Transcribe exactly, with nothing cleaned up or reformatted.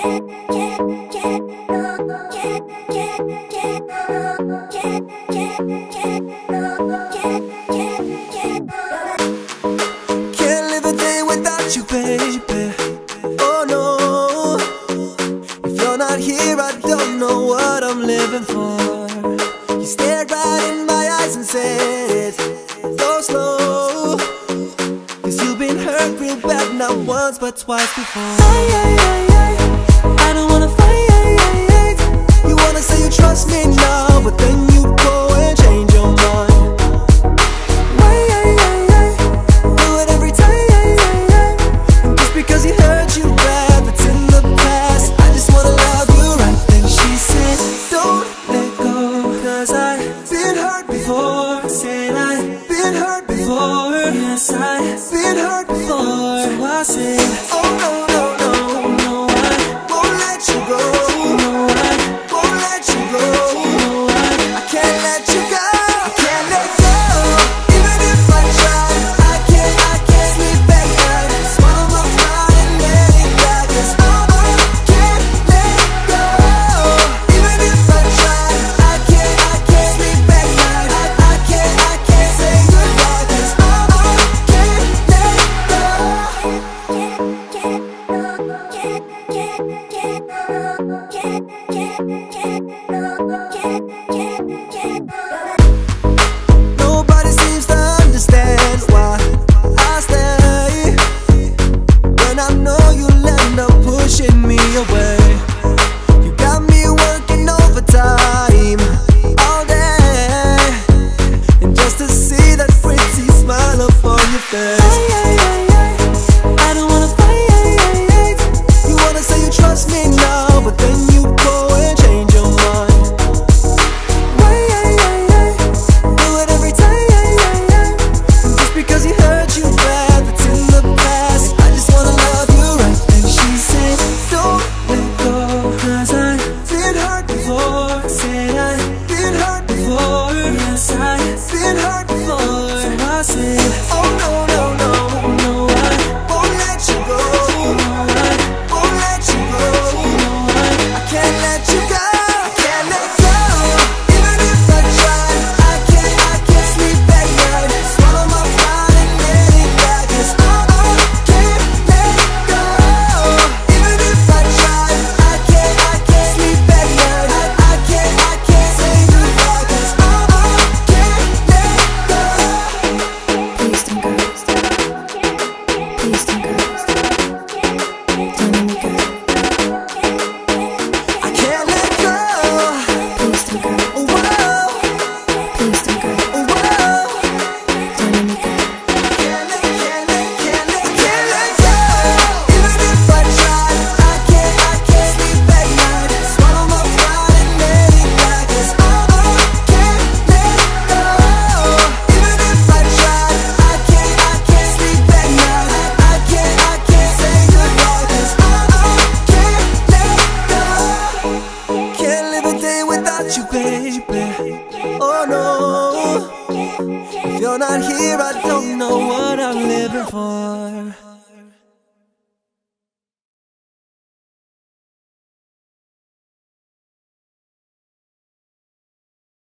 live a day without you, baby. Oh no, if you're not here, I don't know what I'm living for. You stared right in my eyes and said it, go slow, 'cause you've been hurt real bad, not once but twice before. Ay, ay, ay, ay. I don't wanna fight. You wanna say you trust me now, but then you go and change your mind. Why, ay, ay, ay. Do it every time, and just because he hurt you bad, that's in the past. I just wanna love you right. Then she said, don't let go, 'cause I've been hurt before. Said I've been hurt before. Yes, I've been hurt before. So I said, oh no, no, no, no, I won't let you go. No, I won't let you go. No, I, I can't let you go. I can't let go. Even if I try, I can't, I can't sleep at night. Swallow my pride and let it die, 'cause I can't let go. Even if I try, I can't, I can't sleep at night. I, I can't, I can't say goodbye, 'cause I can't let go. Nobody seems to understand why I stay, when I know you'll end up pushing me away. You got me working overtime all day, and just to see that pretty smile upon your face. Ay, ay, ay, ay. I don't wanna fight. You wanna say you trust me now, but then you go and change your mind. Why, ay, ay, ay. Do it every time, and just because he hurt you bad, that's in the past. I just wanna love you right. And she said, don't let go, 'cause I've been hurt before. Said I've been hurt before. Yes, I've been hurt before. So I said, oh no, no, no, no, I won't let you go. No, I won't let you go. No, I, I can't let you go. I can't let go. Even if I try, I can't, I can't sleep at night. Swallow my pride and let it die, 'cause I can't let go. Even if I try, I can't, I can't sleep at night. I, I can't, I can't say goodbye, 'cause I can't let go. Please don't go. Please don't go. Don't let me go. I can't let go. Please don't go. Oh, whoa, Please don't go. oh, whoa. Don't let me go. Can't let, can't let, can't let, can't let go. Even if I try, I can't, I can't sleep at night. Swallow my pride and let it die, 'cause I can't let go. Even if I try, I can't, I can't sleep at night. I, I can't, I can't say goodbye, 'cause I can't let go. Can't live a day without you, baby. Oh no, if you're not here, I don't know what I'm living for.